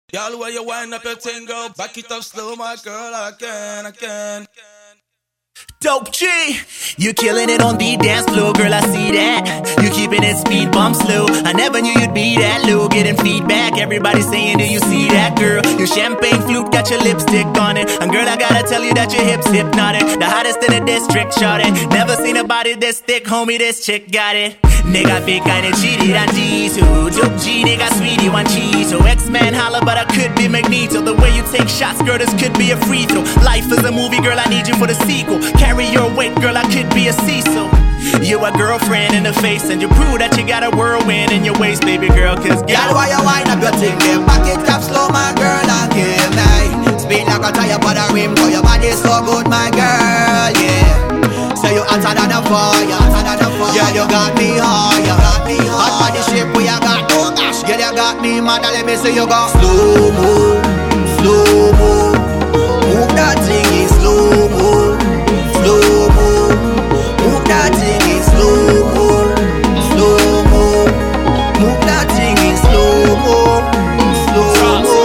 Y'all, where you wind up your thing, girl? Back it up slow, my girl, I can. Dope G, you killing it on the dance floor, girl, I see that. You keeping it speed bump slow. I never knew you'd be that low. Getting feedback, everybody saying, do you see that, girl? Your champagne flute got your lipstick on it. And girl, I gotta tell you that your hips hypnotic. The hottest in the district, shorty. Never seen a body this thick, homie, this chick got it. Nigga big kinda cheated on G2. Dope G, nigga sweetie one cheese. So X-Man holla, but I could be Magneto. The way you take shots, girl, this could be a free throw. Life is a movie, girl, I need you for the sequel. Carry your weight, girl, I could be a Cecil. You a girlfriend in the face, and you prove that you got a whirlwind in your waist, baby girl. Cause girl, why you wind up your thing, then back it up slow, my girl, again, night. Speed like a tire for the rim, cause your body so good, my girl, yeah. So you hotter than a fire, yeah, you got me higher. Hot body shape where you got, oh gosh, girl, you got me mad, let me see you go slow mo, slow mo. Move that thing in slow mo, slow mo. Move that thing in slow mo, slow mo. Move that thing in slow mo, slow mo.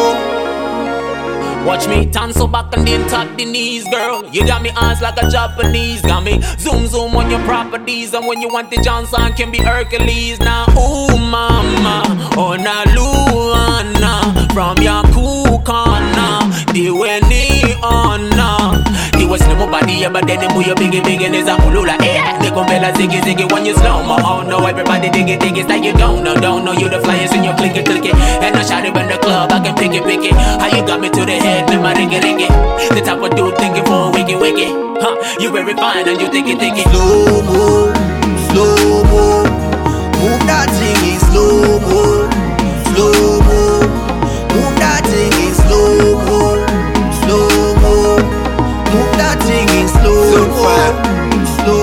Watch me turn so back and then tap the knees, girl. You got me eyes like a Japanese. Got me zoom on your properties. And when you want the Johnson, can be Hercules. Now, ooh, mama, oh, na Luana. From your cool corner, the way ni honor. He was no body, yeah, but then they move your biggie, and there's a hulula. Yeah, they come bella ziggy when you slow mo. Oh no, everybody dig it, it's like you don't know. You the flyers and you click it. And I shot it in the club, I can pick it. How you got me to the head, let my ring it. The type of dude thinking for a wiggy. Huh, you very fine and you think it. Slow mo, slow mo. Move that thing in slow mo, slow mo. Move that thing in slow mo, slow mo. Move that thing in slow mo, slow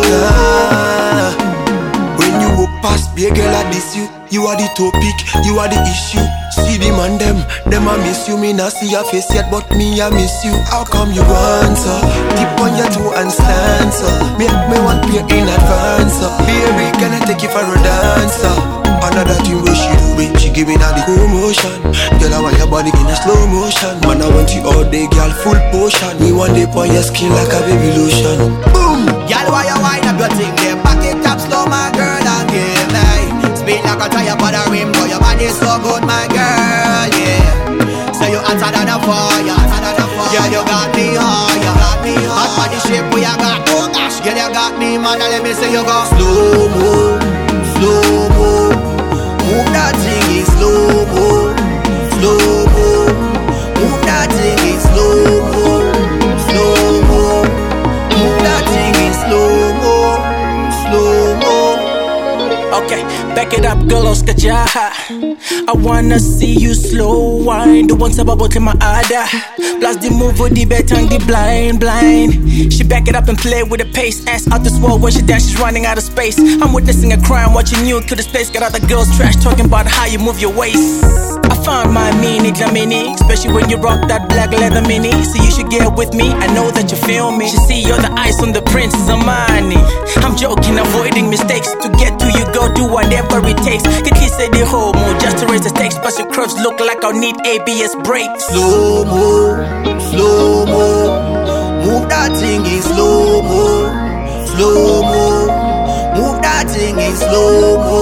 mo. When you walk past, be a girl like this, you are the topic, you are the issue. See the man them I miss you. Me not see your face yet, but me I miss you. How come you want so? Tip on your toe and stand so. Make me want pay in advance so. Baby, can I take you for a dancer? Another thing where she do it, she give me now the commotion. Girl, I want your body in a slow motion. Man, I want you all day, girl, full potion. Me one day on your skin like a baby lotion. Boom! Girl, why you wind up your thing, then back it up slow, my girl, again, night. Speed like a tire for the rim, cause your body so good, my girl, yeah. So you hotter than a fire, girl, you got me higher. Hot body shape where you got, oh gosh, girl, you got me mad, let me see you go slow mo, slow mo. Move that thing in slow mo, slow mo. Move that thing in slow mo, slow mo. Move that thing in slow mo, slow mo. okay, back it up, girl, Oscar Jaha. I wanna see you slow wine. The one about in my ada. Plus the move with the bet on the blind. She back it up and play with the pace. Ass out this wall when she dance, she's running out of space. I'm witnessing a crime, watching you kill the space. Got other girls trash talking about how you move your waist. I found my mini, especially when you rock that black leather mini. So you should get with me, I know that you feel me. She see you're the ice on the Princess Armani. I'm joking, avoiding mistakes. To get to you, go do whatever it takes. Get kiss at the homo, just to raise the stakes. Plus your curves look like I'll need ABS brakes. Slow mo, slow mo. Move that thing in slow mo, slow mo. Move that thing in slow mo,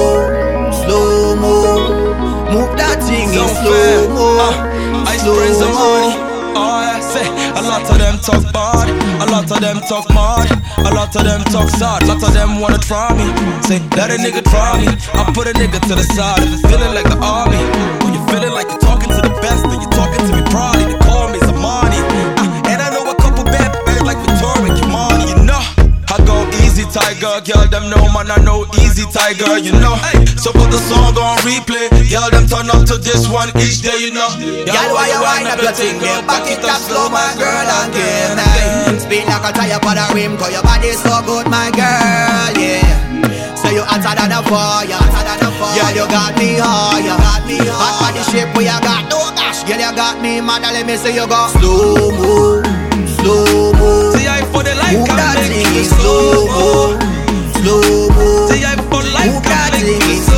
slow mo. Move that thing in slow mo, slow mo. Oh, yeah, say, a lot of them talk bad, a lot of them talk mad, a lot of them talk sad, a lot of them wanna try me. Say, let a nigga try me, I put a nigga to the side. If it's feeling like the army, when you're feeling like you're talking to the best, then you're talking to me proudly. They call me Zamani, and I know a couple bad bags like Victoria Kimani, you know. I go easy, tiger, girl, them know, man, I know easy, tiger, you know. So put the song on replay, girl, them turn up to this one each day, you know. Girl, why you wind up your thing, girl, back it up slow, my girl, again, night. Speed like a tire for the rim, cause your body so good, my girl, yeah. So you hotter than a fire, girl, you got me higher. Hot body shape where you got, oh gosh, girl, you got me mad, let me see you go slow mo, slow mo. See, I for the life, move that thing in slow mo, slow mo. See, I for life, move that thing in